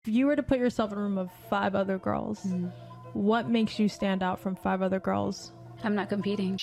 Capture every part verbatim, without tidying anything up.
If you were to put yourself in a room of five other girls, mm-hmm. what makes you stand out from five other girls? I'm not competing.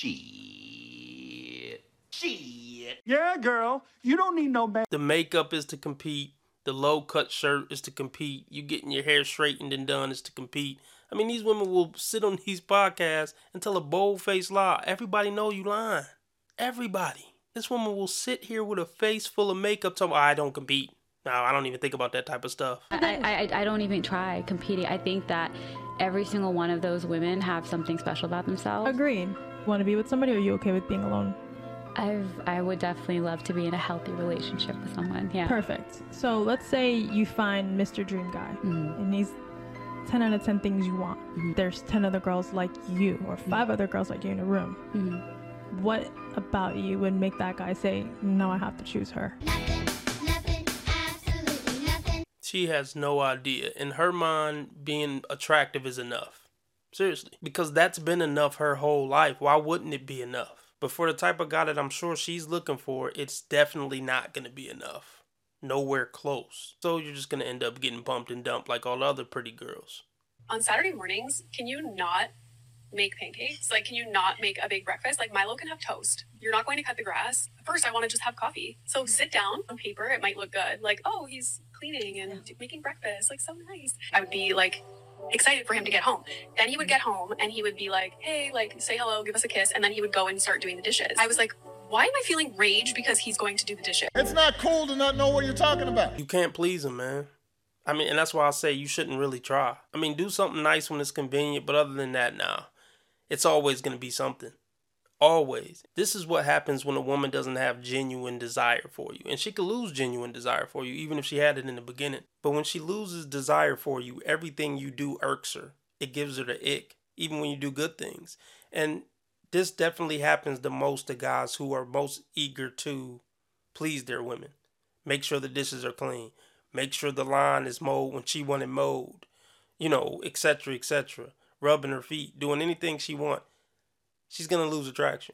Shit. Shit. Yeah, girl. You don't need no man. The makeup is to compete. The low-cut shirt is to compete. You getting your hair straightened and done is to compete. I mean, these women will sit on these podcasts and tell a bold-faced lie. Everybody know you lying. Everybody. This woman will sit here with a face full of makeup talking, I don't compete. No, I don't even think about that type of stuff. I, I, I don't even try competing. I think that every single one of those women have something special about themselves. Agreed. Want to be with somebody, or are you okay with being alone? I've, I would definitely love to be in a healthy relationship with someone, yeah. Perfect. So let's say you find Mister Dream Guy, mm-hmm. and he's ten out of ten things you want. Mm-hmm. There's ten other girls like you, or five mm-hmm. other girls like you in a room. Mm-hmm. What about you would make that guy say, no, I have to choose her? Nothing, nothing, absolutely nothing. She has no idea. In her mind, being attractive is enough. Seriously. Because that's been enough her whole life. Why wouldn't it be enough? But for the type of guy that I'm sure she's looking for, it's definitely not going to be enough. Nowhere close. So you're just going to end up getting bumped and dumped like all the other pretty girls. On Saturday mornings, can you not make pancakes? Like, can you not make a big breakfast? Like, Milo can have toast. You're not going to cut the grass. First, I want to just have coffee. So sit down. On paper, it might look good. Like, oh, he's cleaning and making breakfast. Like, so nice. I would be like excited for him to get home. Then he would get home and he would be like, hey, like, say hello, give us a kiss. And then he would go and start doing the dishes. I was like, why am I feeling rage because he's going to do the dishes? It's not cool to not know what you're talking about. You can't please him, man. I mean, and that's why I say you shouldn't really try. I mean, do something nice when it's convenient, but other than that, nah. It's always going to be something. Always. This is what happens when a woman doesn't have genuine desire for you. And she could lose genuine desire for you, even if she had it in the beginning. But when she loses desire for you, everything you do irks her. It gives her the ick, even when you do good things. And this definitely happens the most to guys who are most eager to please their women. Make sure the dishes are clean. Make sure the lawn is mowed when she wanted mowed. You know, et cetera, et cetera. Rubbing her feet, doing anything she wants. She's going to lose attraction.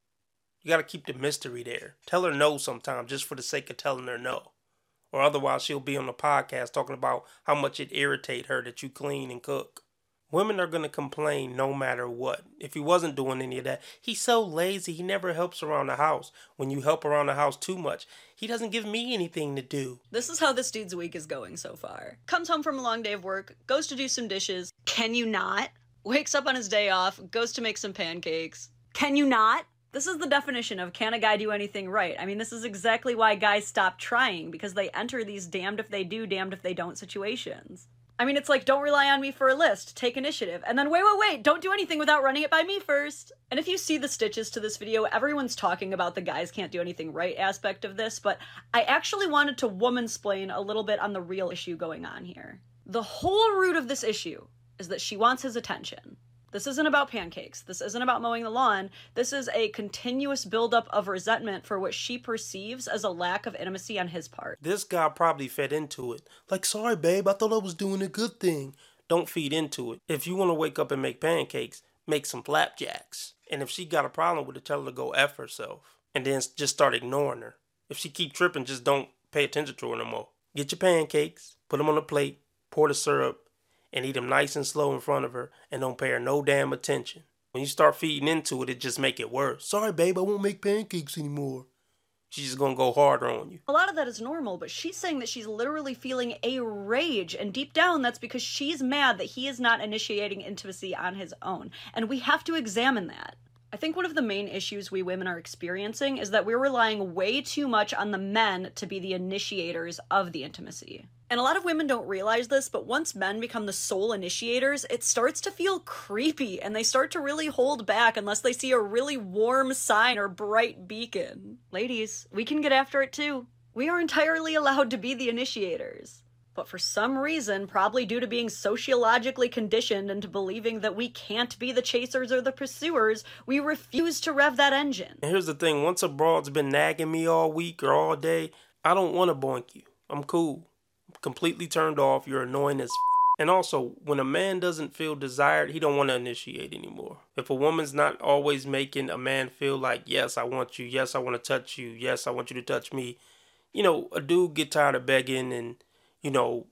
You got to keep the mystery there. Tell her no sometimes just for the sake of telling her no. Or otherwise she'll be on the podcast talking about how much it irritate her that you clean and cook. Women are going to complain no matter what. If he wasn't doing any of that, he's so lazy, he never helps around the house. When you help around the house too much, he doesn't give me anything to do. This is how this dude's week is going so far. Comes home from a long day of work, goes to do some dishes. Can you not? Wakes up on his day off, goes to make some pancakes. Can you not? This is the definition of can a guy do anything right? I mean, this is exactly why guys stop trying, because they enter these damned if they do, damned if they don't situations. I mean, it's like, don't rely on me for a list, take initiative, and then wait, wait, wait, don't do anything without running it by me first. And if you see the stitches to this video, everyone's talking about the guys can't do anything right aspect of this, but I actually wanted to womansplain a little bit on the real issue going on here. The whole root of this issue is that she wants his attention. This isn't about pancakes. This isn't about mowing the lawn. This is a continuous buildup of resentment for what she perceives as a lack of intimacy on his part. This guy probably fed into it. Like, sorry, babe, I thought I was doing a good thing. Don't feed into it. If you want to wake up and make pancakes, make some flapjacks. And if she got a problem with it, tell her to go F herself. And then just start ignoring her. If she keep tripping, just don't pay attention to her no more. Get your pancakes, put them on a plate, pour the syrup, and eat them nice and slow in front of her, and don't pay her no damn attention. When you start feeding into it, it just make it worse. Sorry, babe, I won't make pancakes anymore. She's just gonna go harder on you. A lot of that is normal, but she's saying that she's literally feeling a rage, and deep down that's because she's mad that he is not initiating intimacy on his own, and we have to examine that. I think one of the main issues we women are experiencing is that we're relying way too much on the men to be the initiators of the intimacy. And a lot of women don't realize this, but once men become the sole initiators, it starts to feel creepy, and they start to really hold back unless they see a really warm sign or bright beacon. Ladies, we can get after it too. We are entirely allowed to be the initiators. But for some reason, probably due to being sociologically conditioned into believing that we can't be the chasers or the pursuers, we refuse to rev that engine. And here's the thing, once a broad's been nagging me all week or all day, I don't want to boink you. I'm cool. I'm completely turned off. You're annoying as f***. And also, when a man doesn't feel desired, he don't want to initiate anymore. If a woman's not always making a man feel like, yes, I want you, yes, I want to touch you, yes, I want you to touch me, you know, a dude get tired of begging and, you know,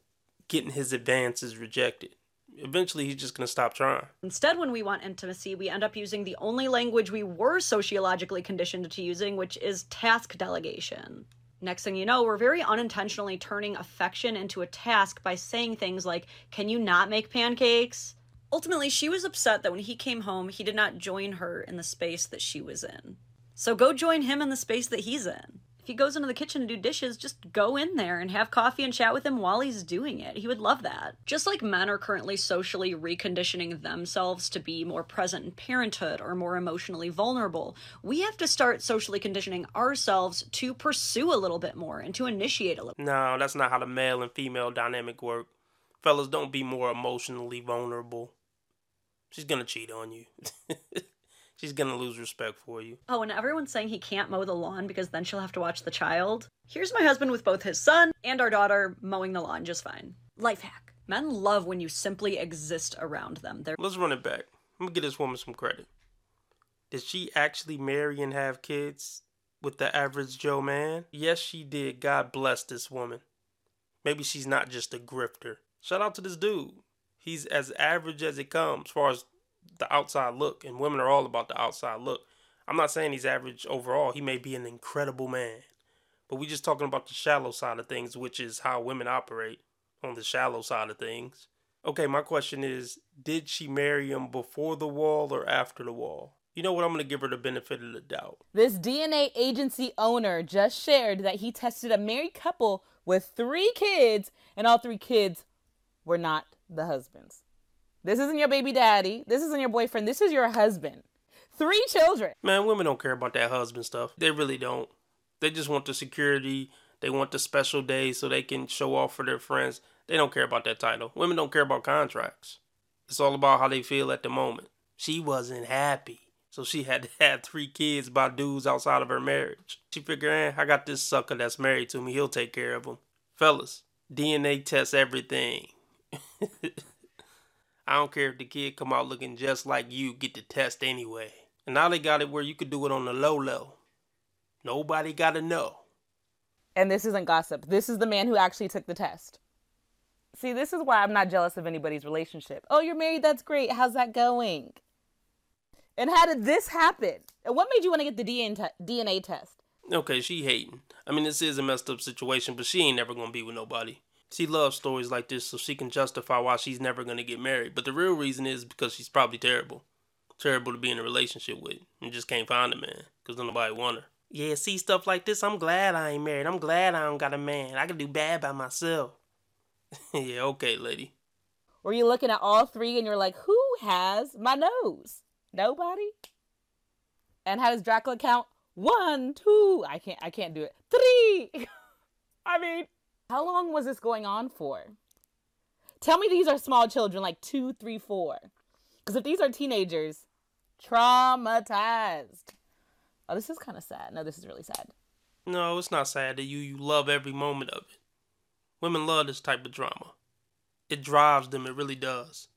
getting his advances rejected. Eventually, he's just going to stop trying. Instead, when we want intimacy, we end up using the only language we were sociologically conditioned to using, which is task delegation. Next thing you know, we're very unintentionally turning affection into a task by saying things like, "Can you not make pancakes?" Ultimately, she was upset that when he came home, he did not join her in the space that she was in. So go join him in the space that he's in. If he goes into the kitchen to do dishes, just go in there and have coffee and chat with him while he's doing it. He would love that. Just like men are currently socially reconditioning themselves to be more present in parenthood or more emotionally vulnerable, we have to start socially conditioning ourselves to pursue a little bit more and to initiate a little. No, that's not how the male and female dynamic work. Fellas, don't be more emotionally vulnerable. She's gonna cheat on you. She's gonna lose respect for you. Oh, and everyone's saying he can't mow the lawn because then she'll have to watch the child. Here's my husband with both his son and our daughter mowing the lawn just fine. Life hack. Men love when you simply exist around them. They're- Let's run it back. I'm gonna give this woman some credit. Did she actually marry and have kids with the average Joe man? Yes, she did. God bless this woman. Maybe she's not just a grifter. Shout out to this dude. He's as average as it comes as far as the outside look, and women are all about the outside look. I'm not saying he's average overall. He may be an incredible man, but we just talking about the shallow side of things, which is how women operate on the shallow side of things. Okay, my question is, did she marry him before the wall or after the wall? You know what? I'm going to give her the benefit of the doubt. This D N A agency owner just shared that he tested a married couple with three kids, and all three kids were not the husbands. This isn't your baby daddy. This isn't your boyfriend. This is your husband. Three children. Man, women don't care about that husband stuff. They really don't. They just want the security. They want the special days so they can show off for their friends. They don't care about that title. Women don't care about contracts. It's all about how they feel at the moment. She wasn't happy, so she had to have three kids by dudes outside of her marriage. She figured, eh, I got this sucker that's married to me. He'll take care of them. Fellas, D N A tests everything. I don't care if the kid come out looking just like you, get the test anyway. And now they got it where you could do it on the low low. Nobody got to know. And this isn't gossip. This is the man who actually took the test. See, this is why I'm not jealous of anybody's relationship. Oh, you're married? That's great. How's that going? And how did this happen? And what made you want to get the D N A test? Okay, she hating. I mean, this is a messed up situation, but she ain't never going to be with nobody. She loves stories like this so she can justify why she's never going to get married. But the real reason is because she's probably terrible. Terrible to be in a relationship with. And just can't find a man because nobody want her. Yeah, see stuff like this, I'm glad I ain't married. I'm glad I don't got a man. I can do bad by myself. Yeah, okay, lady. Were you looking at all three and you're like, who has my nose? Nobody? And how does Dracula count? One, two. I can't, I can't do it. Three. I mean... How long was this going on for? Tell me these are small children, like two, three, four. Because if these are teenagers, traumatized. Oh, this is kind of sad. No, this is really sad. No, it's not sad to you. You love every moment of it. Women love this type of drama. It drives them. It really does.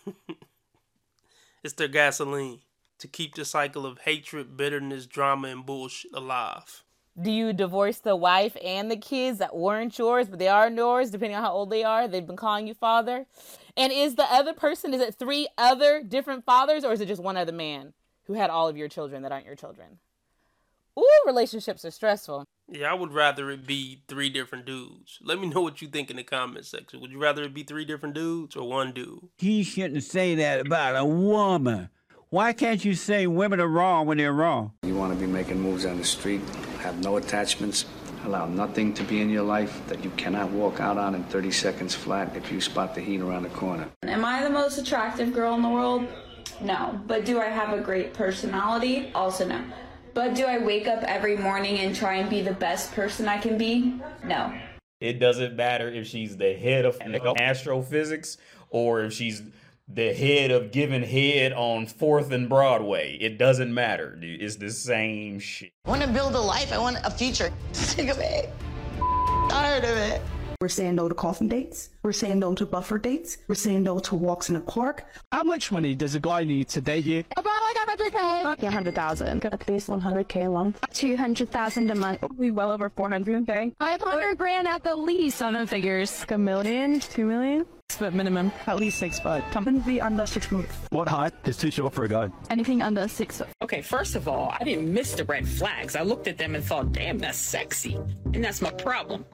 It's their gasoline to keep the cycle of hatred, bitterness, drama, and bullshit alive. Do you divorce the wife and the kids that weren't yours, but they are yours, depending on how old they are? They've been calling you father. And is the other person, is it three other different fathers, or is it just one other man who had all of your children that aren't your children? Ooh, relationships are stressful. Yeah, I would rather it be three different dudes. Let me know what you think in the comment section. Would you rather it be three different dudes or one dude? He shouldn't say that about a woman. Why can't you say women are wrong when they're wrong? You want to be making moves on the street, have no attachments, allow nothing to be in your life that you cannot walk out on in thirty seconds flat if you spot the heat around the corner. Am I the most attractive girl in the world? No. But do I have a great personality? Also no. But do I wake up every morning and try and be the best person I can be? No. It doesn't matter if she's the head of astrophysics or if she's the head of giving head on fourth and Broadway. It doesn't matter, dude. It's the same shit. I want to build a life. I want a future. Sick of it. Tired of it. We're saying no to coffee dates. We're saying no to buffer dates. We're saying no to walks in the park. How much money does a guy need to date you? About like one hundred K. one hundred thousand. At least one hundred K a month. two hundred thousand a month. Probably well over four hundred K. five hundred grand at the least on the figures. Like a million, two million. Six foot minimum. At least six foot. Something to be under six foot. What height is too short for a guy? Anything under six foot. Okay, first of all, I didn't miss the red flags. I looked at them and thought, damn, that's sexy. And that's my problem.